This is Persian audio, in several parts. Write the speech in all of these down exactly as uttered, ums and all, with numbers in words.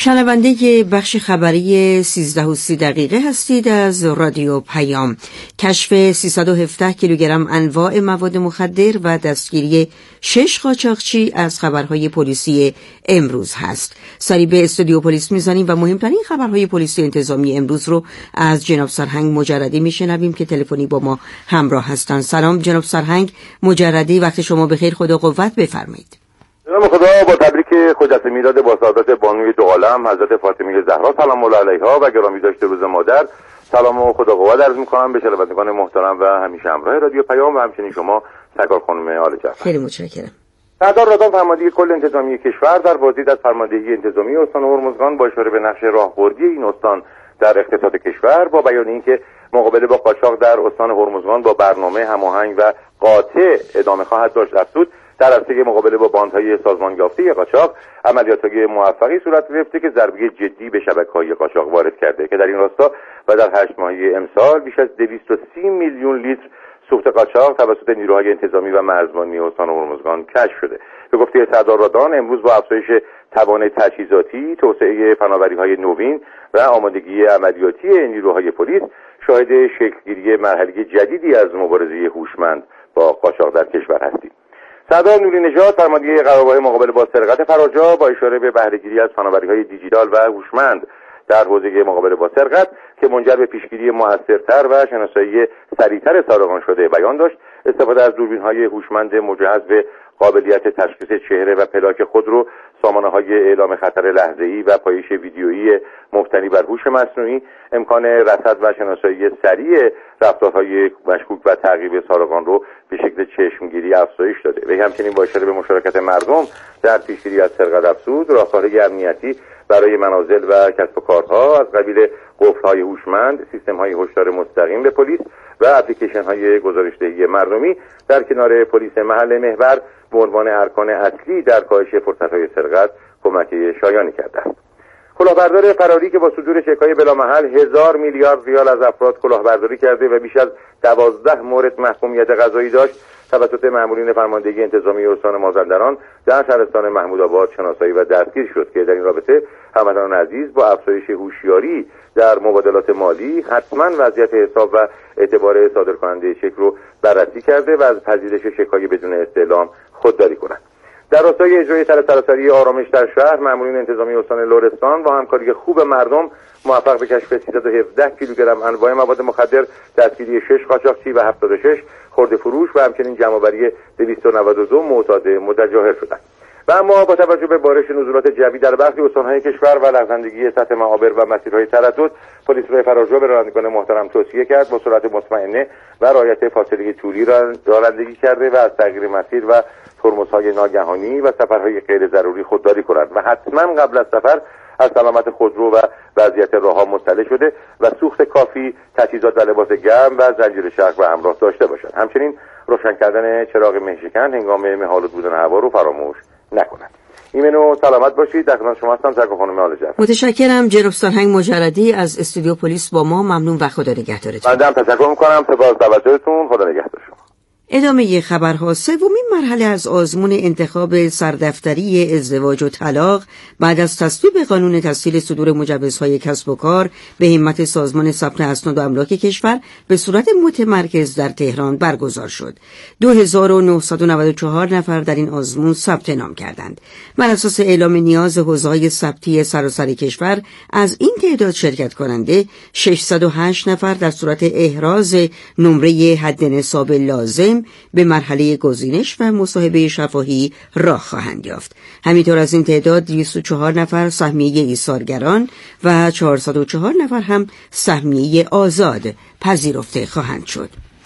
شنونده بخش خبری سیزده و سی دقیقه هستید از رادیو پیام. کشف سیصد و هفده کیلوگرم انواع مواد مخدر و دستگیری شش قاچاقچی از خبرهای پلیسی امروز هست. سری به استودیو پلیس میزنیم و مهمترین خبرهای پلیسی انتظامی امروز رو از جناب سرهنگ مجردی میشنویم که تلفنی با ما همراه هستند. سلام جناب سرهنگ مجردی، وقت شما بخیر، خدا قوت، بفرمایید. نام خدا با تبریک خجسته میلاد با سعادت بانوی دو عالم حضرت فاطمه زهرا سلام الله علیها و گرامی داشته روز مادر، سلام و خدا قوت عرض می‌کنم به شنوندگان محترم و همیشه همراه رادیو پیام و همچنین شما سرکار خانم آل جعفر. خیلی متشکرم. سردار رادان فرمانده کل انتظامی کشور در بازدید از فرماندهی انتظامی استان هرمزگان با اشاره به نقش راهبردی این استان در اقتصاد کشور با بیان اینکه مقابله با قاچاق در استان هرمزگان با برنامه هماهنگ و قاطع ادامه خواهد داشت، افزود در عرصه مقابله با باندهای سازمان یافته قاچاق عملیات‌های موفقی صورت گرفته که ضربه جدی به شبکه‌های قاچاق وارد کرده که در این راستا و در هشت ماهه امسال بیش از دویست و سی میلیون لیتر سوخت قاچاق توسط نیروهای انتظامی و مرزبانی استان هرمزگان کشف شده. به گفته سردار رادان امروز با افزایش توان تجهیزاتی، توسعه فناوری‌های نوین و آمادگی عملیاتی نیروهای پلیس شاهد شکلگیری مرحله جدیدی از مبارزه هوشمند با قاچاق در کشور هستیم. سردار نوری نژاد فرمانده قرارگاه مقابله با سرقت فراجا با اشاره به بهره‌گیری از فناوری‌های دیجیتال و هوشمند در حوزه مقابله با سرقت که منجر به پیشگیری موثرتر و شناسایی سریعتر سارقان شده بیان داشت، استفاده از دوربین‌های هوشمند مجهز به قابلیت تشخیص چهره و پلاک خودرو، سامانه‌های اعلام خطر لحظه‌ای و پایش ویدیویی مبتنی بر هوش مصنوعی امکان رصد و شناسایی سریع رفتارهای مشکوک و تعقیب سارقان رو به شکل چشمگیری افزایش داده. و همچنین با اشاره به مشارکت مردم در پیشگیری از سرقت افزود راهکارهای امنیتی برای منازل و کسب و کارها از قبیل قفل‌های هوشمند، سیستم‌های هشدار مستقیم به پلیس و اپلیکیشن‌های گزارش‌دهی مردمی در کنار پلیس محل محور به عنوان ارکان اصلی در کاهش فرصت‌های سرقت کمک شایانی کرده است. کلاهبردار فراری که با صدور چک‌های بلامحل هزار میلیارد ریال از افراد کلاهبرداری کرده و بیش از دوازده مورد محکومیت قضایی داشت، توسط مأمورین فرماندهی انتظامی استان مازندران در شهرستان محمودآباد شناسایی و دستگیر شد که در این رابطه هموطنان عزیز با افزایش هوشیاری در مبادلات مالی حتما وضعیت حساب و اعتبار صادرکننده چک رو بررسی کرده و از پذیرش چک‌های بدون استعلام خودداری کنند. در راستای اجرای سراسری آرامش در شهر، مأمورین انتظامی استان لرستان با همکاری خوب مردم موفق به کشف سیصد و هفده کیلوگرم انواع مواد مخدر، دستگیری شش قاچاقچی و هفتاد و شش خرده فروش و همچنین جمع‌آوری دویست و نود و دو معتاد متظاهر شدند. و اما با توجه به بارش نزولات جوی در برخی استان‌های کشور و لغزندگی سطح معابر و مسیرهای تردد، پلیس راه فرارجو به رانندگان محترم توصیه کرد با سرعت مطمئنه و رعایت فاصله طولی را رانندگی کرده و از تغییر مسیر و ترمزهای ناگهانی و سفرهای غیر ضروری خودداری کنند و حتما قبل از سفر از سلامت خودرو و وضعیت راهها مطلع شده و سوخت کافی، تجهیزات و لباس گرم و زنجیر شرخ و همراه داشته باشند. همچنین روشن کردن چراغ مهشکن هنگام مه‌آلود بودن هوا رو فراموش نکنند. ایمنو سلامت باشید. در خدمت شما هستم سرکار خانم آل جعفر. متشکرم جناب سرهنگ مجردی از استودیو پلیس با ما. ممنون و خدا نگهدارتون. من هم تشکر می‌کنم. سپاس توجهتون. خدا نگهدار شما. ادامه خبرها. سومین مرحله از آزمون انتخاب سردفتری ازدواج و طلاق بعد از تصویب قانون تسهیل صدور مجوزهای کسب و کار به همت سازمان ثبت اسناد و املاک کشور به صورت متمرکز در تهران برگزار شد. دو هزار و نهصد و نود و چهار نفر در این آزمون ثبت نام کردند. بر اساس اعلام نیاز حوزه‌های ثبتی سراسر کشور از این تعداد شرکت کننده ششصد و هشت نفر در صورت احراز نمره حد نصاب لازم به مرحله گزینش و مصاحبه شفاهی راه خواهند یافت. همینطور از این تعداد دویست و چهار نفر سهمیه ایثارگران و چهارصد و چهار نفر هم سهمیه آزاد پذیرفته خواهند شد.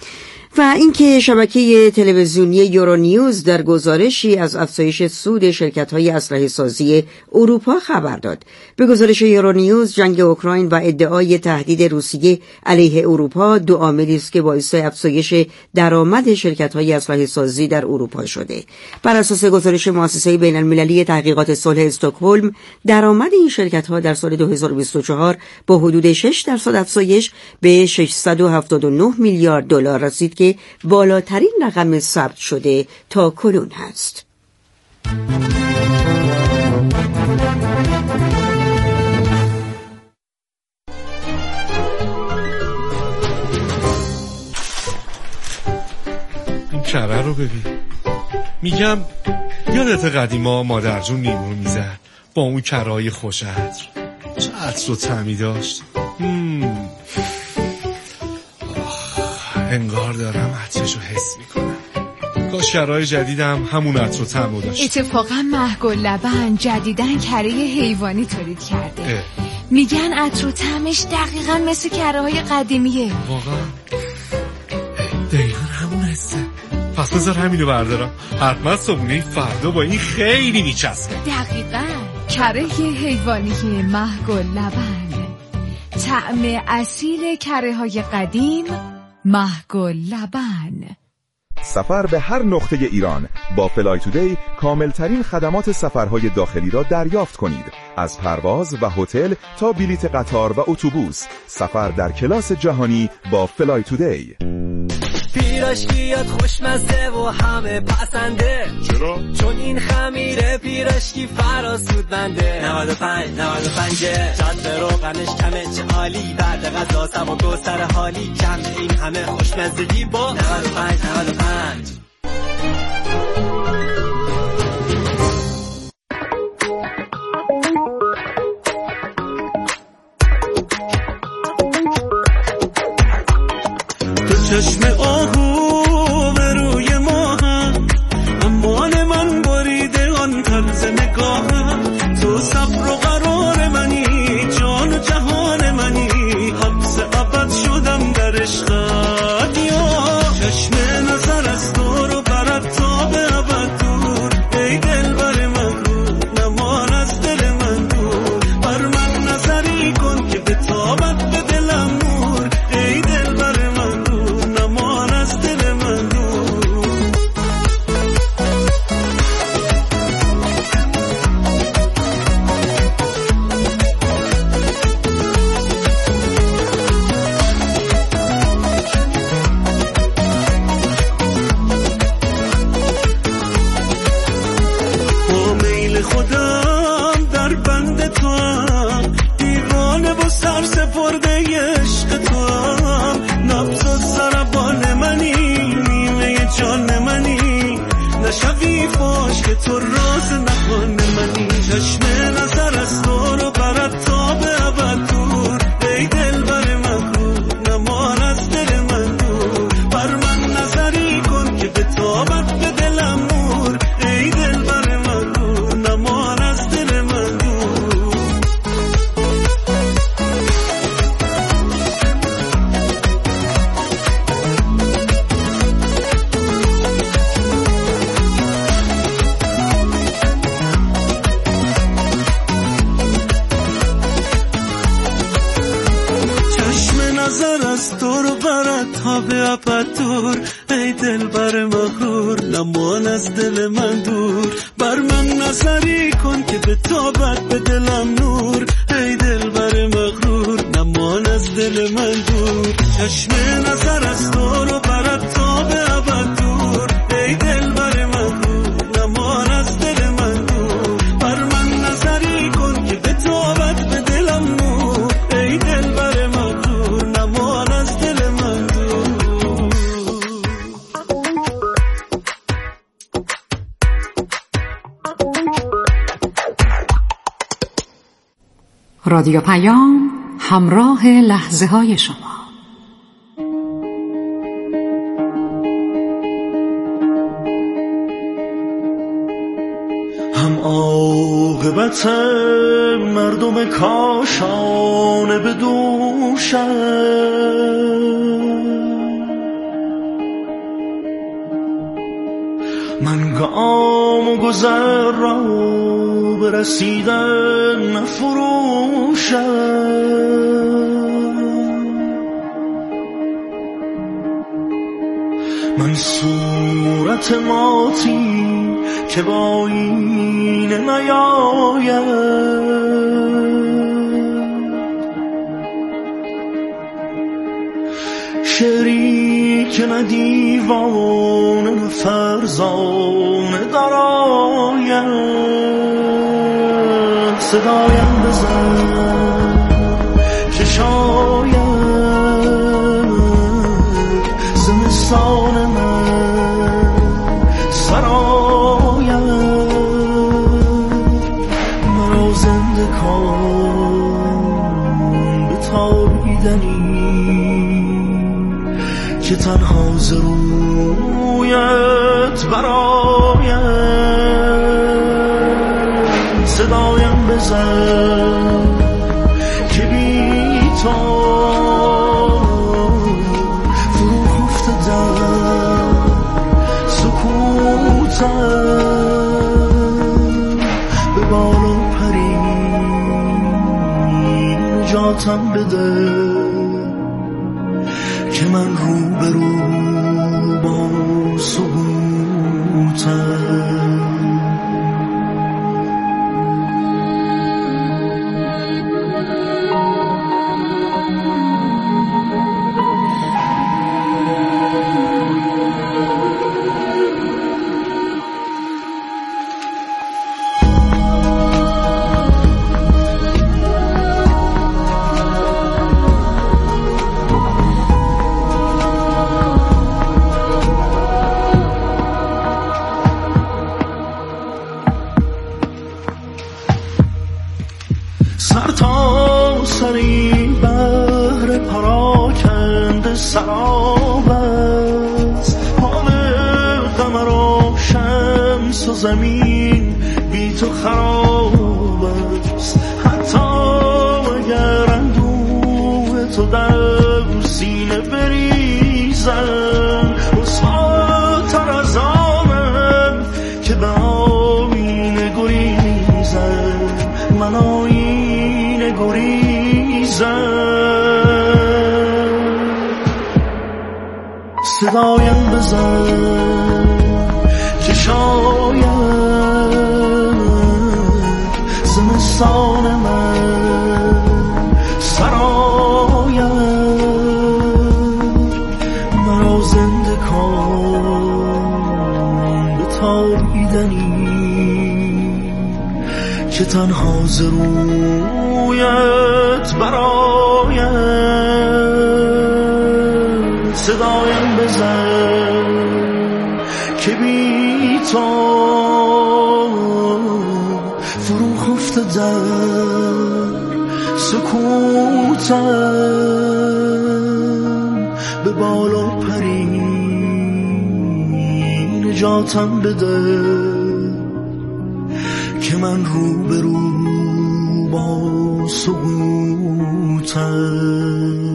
و اینکه شبکه تلویزیونی یورونیوز در گزارشی از افزایش سود شرکت‌های اسلحه سازی اروپا خبر داد. به گزارش یورونیوز، جنگ اوکراین و ادعای تهدید روسیه علیه اروپا دو عاملی است که باعث افزایش درآمد شرکت‌های اسلحه سازی در اروپا شده. بر اساس گزارش مؤسسه بین‌المللی تحقیقات صلح استکهلم، درآمد این شرکت‌ها در سال دو هزار و بیست و چهار با حدود شش درصد افزایش به ششصد و هفتاد و نه میلیارد دلار رسید که بالاترین رقم ثبت شده تا کنون هست. کره رو ببین. میگم یادت قدیما مادر جون لیمو میزد با اون کره‌های خوش عطر، چه عطر و طعمی داشت. مم. انگار دارم عطرشو حس میکنم. کاش کره‌های جدیدم همون عطر و طعمو داشت. اتفاقا مهگل لبن جدیدن کره حیوانی تولید کرده. اه. میگن عطر و طعمش دقیقاً مثل کره‌های قدیمیه. واقعا دقیقاً همون حسه. پس بذار همینو بردارم، حتما صبحونه فردا با این خیلی میچسبه. دقیقاً کره حیوانی مهگل لبن، طعم اصیل کره های قدیم، مهگل لبن. سفر به هر نقطه ایران با فلای تودی کاملترین خدمات سفرهای داخلی را دریافت کنید. از پرواز و هتل تا بلیت قطار و اتوبوس، سفر در کلاس جهانی با فلای تودی. پیراشکیات خوشمزه و همه پسنده. چرا؟ چون این خمیره پیراشکی فراسود بنده. نود و پنج نود و پنج جد روغنش کمه چه عالی، بعد غذا سم و گوسر حالی، کم این همه خوشمزگی با نود و پنج نود و پنج. چشم آهو به روی ماهم، امان من بریده آن طرز نگاهم. تو صبر و قرار منی، جان و جهان منی، حبس ابد شدم در عشقت. یا چشم نظر از تو رو برد تا به ابد دور، ای دل بر من رو نمان از دل من دور. بر من نظری کن که به تابت به دلم نور، ای دل بر من تو راز نخوان منی. چشم نظر از تو رو برد تا به ابد دور، ای دل بر من رو نمان از دل من دور. بر من نظری کن که به تابت به دلم نور، ای دل بر من رو نمان از دل من دور. به ابد دور، ای دل بر مغرور نمان از دل من دور. بر من نظری کن که به تابت به دلم نور، ای دل بر مغرور نمان از دل من دور. چشم نظر از تو رو برد تا به ابد دور، ای دل بر مغرور نمان از دل من دور. بر من نظری کن که به تابت به دلم نور، ای دل بر مغرور نمان از دل من دور. رادیو پیام، همراه لحظه های شما. هم عاقبت مردم کاشانه به دوشم، من گام و گذر را برسیدن نفروشم. من صورت ماتی که با این نیاید، شعری که نه دیوانه نه فرزانه دراید. صدایم بزن که شاید زمستان من که تنها ز رویت برایم صدایم بزن که بی تو فرو خفته در سکوتم به بالا پری نجاتم بده که من رو به رو با سکوتم. سر تا سری بحر پراکنده سراب است، حال قمر و شمس و زمین بی تو خراب است. حتی اگر اندوه تو در سینه بریزم رسواتر از آنم که به آینه گریزم. من آینه گریزم صدایم بزن که شاید زمستان من سراید مرا زنده کن به تابیدنی که تنها ز رویت برایم صدایم بزن که بی تو فرو خفته در سکوتم به بالا پری نجاتم بده که من رو به رو با سکوتم.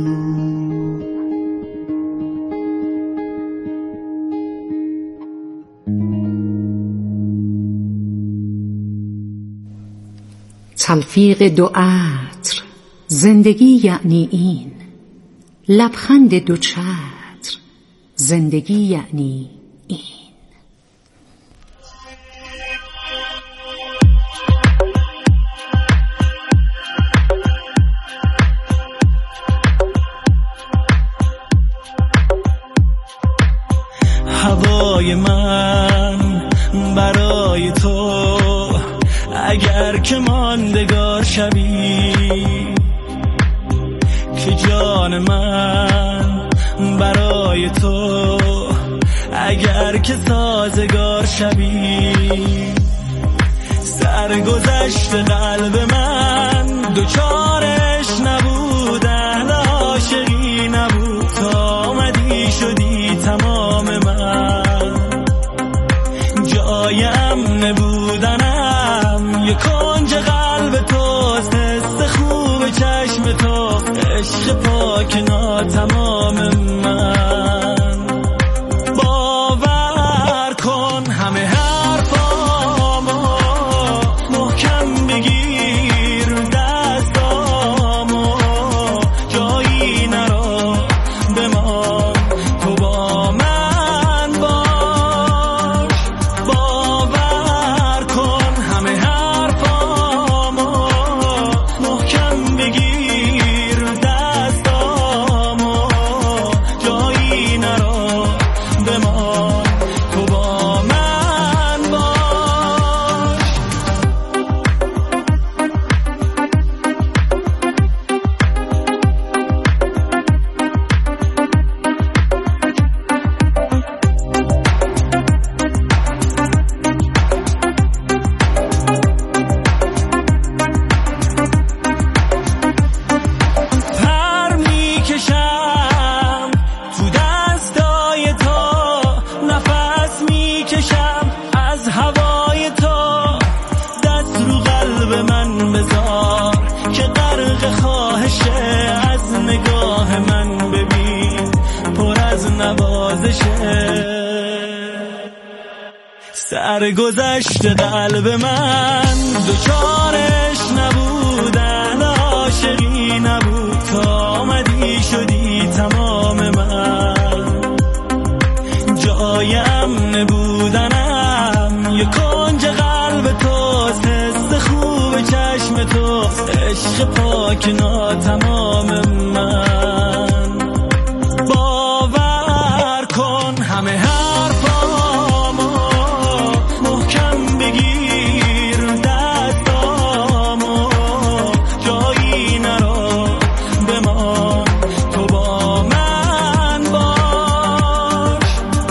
تلفیق دو عطر زندگی یعنی این، لبخند دو چتر زندگی یعنی این. هوای من برای تو اگر که ماندگار شوی، که جان من برای تو اگر که سازگار شوی. سرگذشت قلب من دوچارش نبود، اهل عاشقی نبود، تا آمدی شدی تمام من. جایم نبودنم یک کنج قلب توست، حس خوب چشم تو، عشق پاک ناتمام من. باور کن همه حرفامو محکم بگیر دستامو، جایی نرو بمان تو با من باش. باور کن همه حرفامو محکم بگیر دستامو، سرگذشت قلب من دوچارش نبودن عاشقی نبود تا آمدی شدی تمام من جای امن بودنم یه کنج قلب توست حس خوب چشم توست عشق پاک ناتمام من باور کن همه حرفامو محکم بگیر دستامو جایی نرو بمان تو با من باش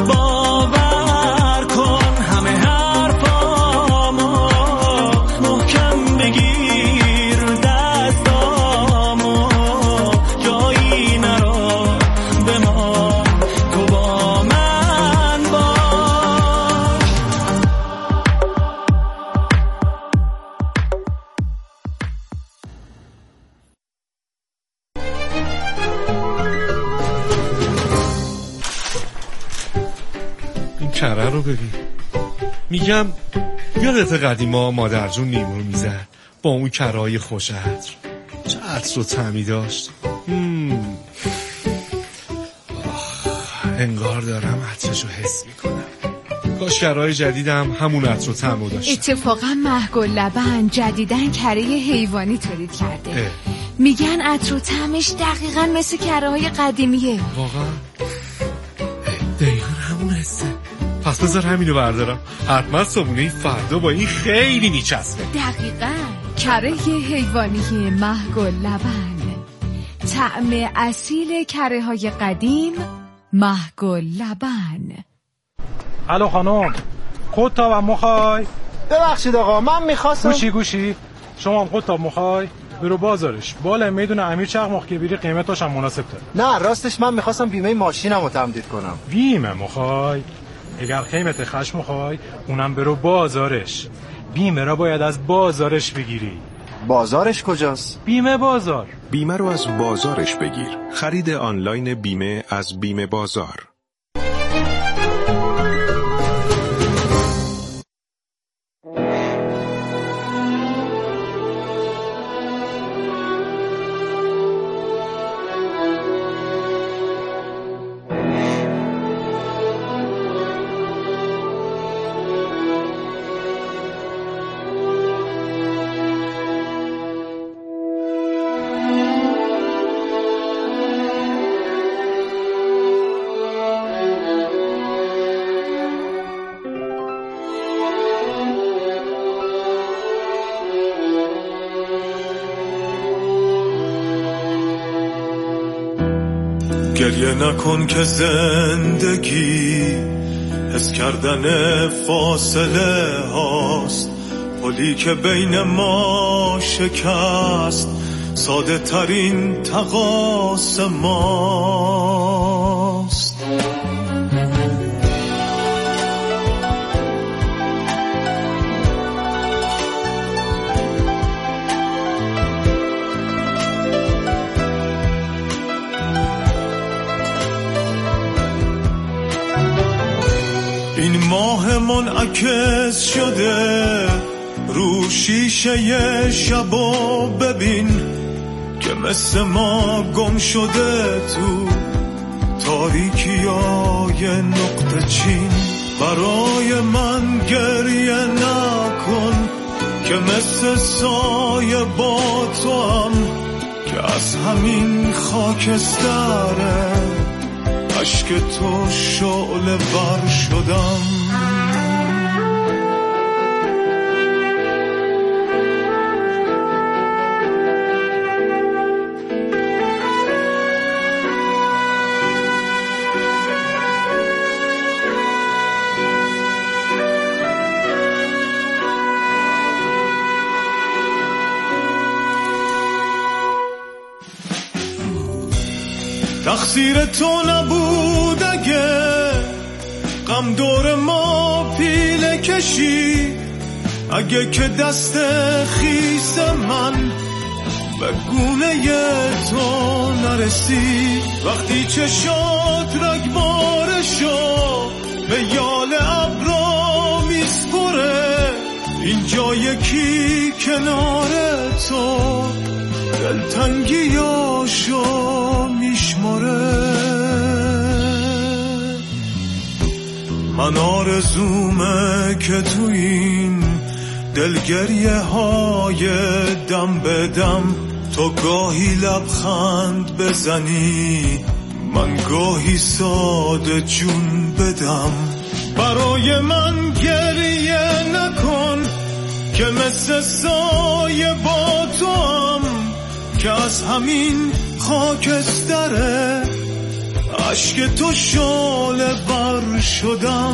باور کن همه حرفامو محکم بگیر دستامو جایی نرو بمان تو با من باش این کره رو ببین. میگم یادت قدیما مادر جون نیمو رو میزد با اون کرای خوش عطر، چه عطر و طعمی داشت. مم. آخ، انگار دارم عطرشو حس میکنم. کاش کرای جدیدم همون عطر و طعمو داشت. اتفاقا مهگل لبن جدیدن کره حیوانی تولید کرده. اه. میگن عطر و طعمش دقیقاً مثل کره های قدیمیه. واقعا دقیقا همون حسه. پس بذار همینو بردارم، حتما صابونه فردا با این خیلی میچسبه. دقیقاً کره حیوانی مهگل لبن، طعم اصیل کره های قدیم مهگل لبن. الو خانم، قطاب هم مخوای؟ ببخشید آقا من میخواستم. گوشی گوشی شما هم قطاب مخوای؟ برو بازارش بالا میدونه امیر چرخ که بری قیمتاش هم مناسب تره. نه راستش من میخواستم بیمه ماشینم رو تمدید کنم. بیمه مخوای؟ اگر قیمت خشم مخوای اونم برو بازارش. بیمه را باید از بازارش بگیری. بازارش کجاست؟ بیمه بازار. بیمه رو از بازارش بگیر. خرید آنلاین بیمه از بیمه بازار. گریه نکن که زندگی حس کردن فاصله هاست، پلی که بین ما شکست ساده ترین تقاص ماست. این ماه منعکس شده رو شیشه شبا ببین که مثل ما گم شده تو تاریکیای نقطه چین. برای من گریه نکن که مثل سایه با تو هم که از همین خاکستره عشق تو شعله بر شدم. تقصیر تو نبود اگه غم دور ما پیله کشی، اگه که دست خیس من به گونه تو نرسی. وقتی چشات رگبار شو به یال ابرا می میسپره اینجا یکی کنار تو دلتنگیاشو میشماره. من آرزومه که تو این دلگریه های دم به دم تو گاهی لبخند بزنی من گاهی ساده جون بدم. برای من گریه نکن که مثل سایه با تو هم که از همین خاکستره عشق تو شعله بر شدم.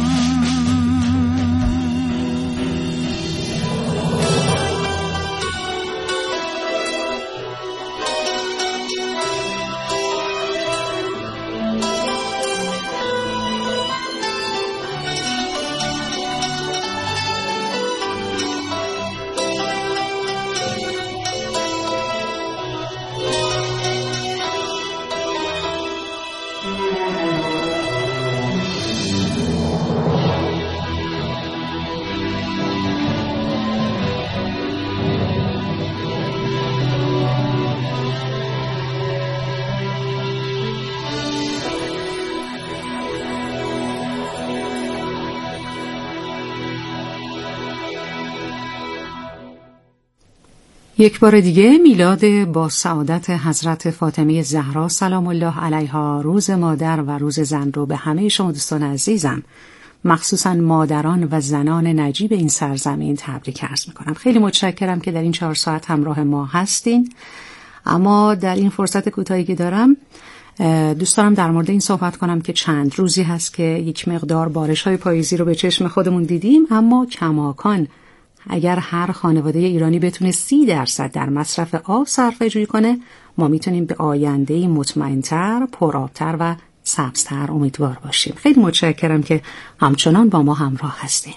یک بار دیگه میلاد با سعادت حضرت فاطمه زهرا سلام الله علیها، روز مادر و روز زن رو به همه شما دوستان عزیزم، مخصوصا مادران و زنان نجیب این سرزمین تبریک عرض میکنم. خیلی متشکرم که در این چهار ساعت همراه ما هستین. اما در این فرصت کوتاهی که دارم دوست دارم در مورد این صحبت کنم که چند روزی هست که یک مقدار بارش‌های پاییزی رو به چشم خودمون دیدیم، اما کماکان اگر هر خانواده ایرانی بتونه سی درصد در مصرف آب صرفه جویی کنه، ما میتونیم به آینده‌ای مطمئن‌تر، پرآب‌تر و سبزتر امیدوار باشیم. خیلی متشکرم که همچنان با ما همراه هستین.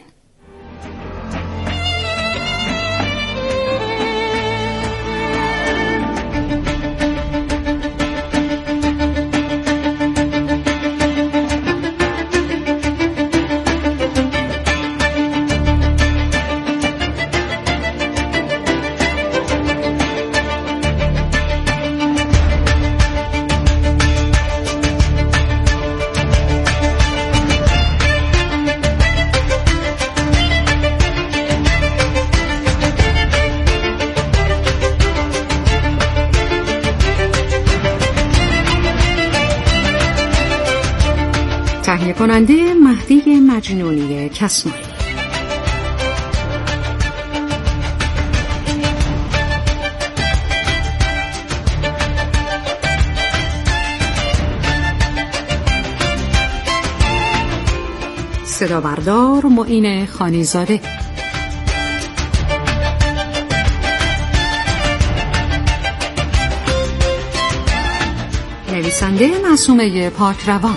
تهیه کننده مهدی مجنونی کسمایی. صدا بردار معین خانیزاده. نویسنده معصومه پاکروان.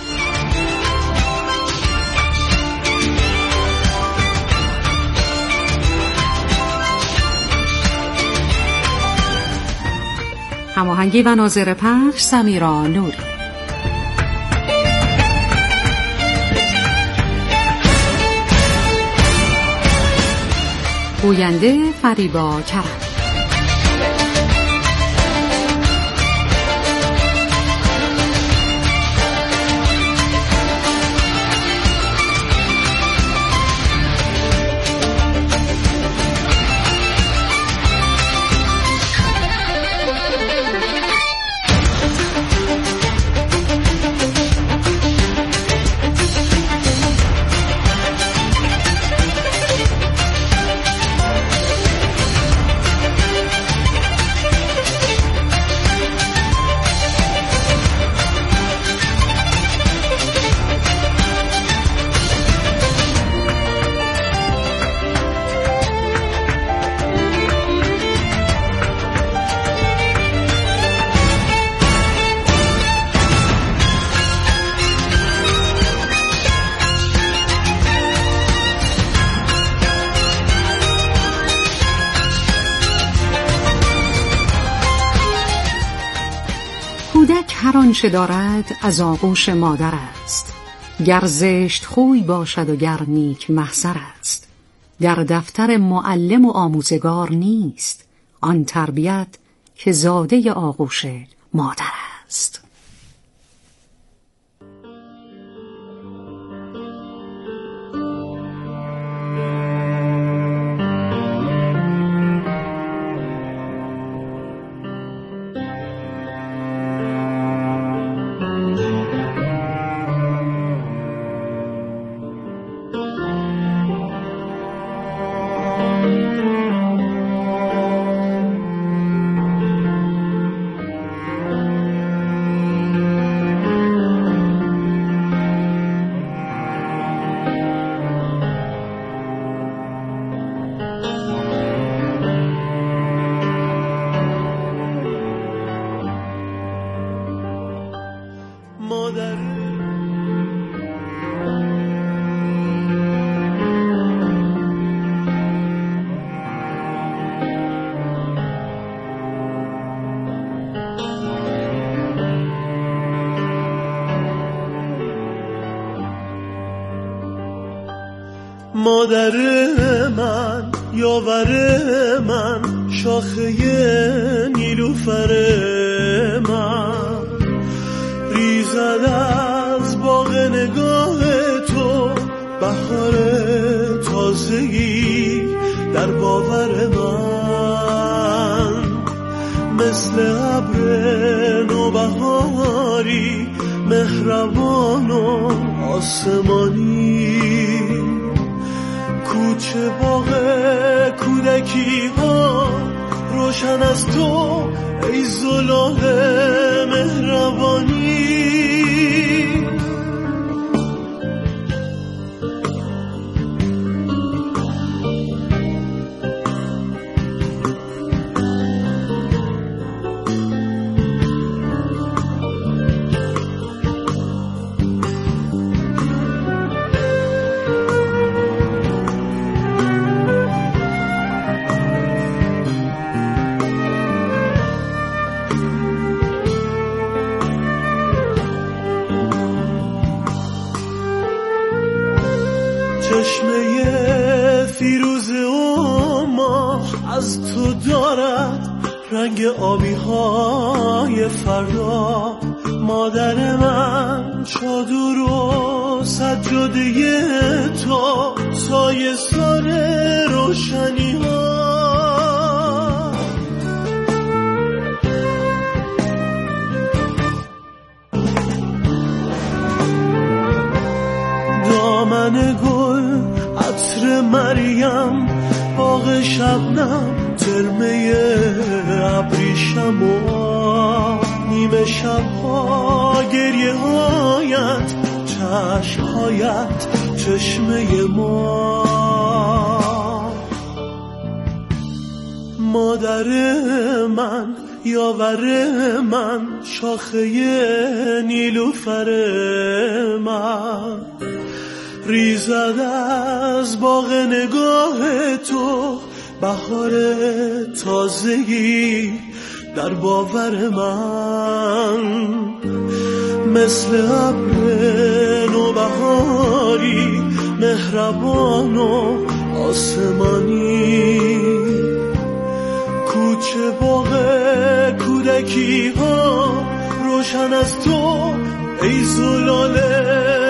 هماهنگی و ناظر پخش سمیرا نوری. گوینده فریبا کرم. هر آنچه دارد از آغوش مادر است، گر زشت خوی باشد و گر نیک محضر است، در دفتر معلم و آموزگار نیست، آن تربیت که زاده آغوش مادر است. مادر من، یاور من، شاخه نیلوفر من، ریزد از باغ نگاه تو بهار تازگی در باور من، مثل ابر نوبهاری مهربان و آسمانی، کوچه باغ کودکی ها روشن از تو ای زلال مهربانی. چشمه فیروز و ماه از تو دارد رنگ آبی های فردا، مادر من چادر و سجاده تو سایه سار روشنی ها، دامن گل عطر مریم، باغ شبنم ترمه ابریشم و نیمه شبها گریه هایت، چشم هایت چشمه ما. مادر من، یاور من، شاخه نیلوفر من، ریزد از باغ نگاه تو بهار تازگی در باور من، مثل ابر نوبهاری مهربان و آسمانی، کوچه باغ کودکی ها روشن از تو ای زلال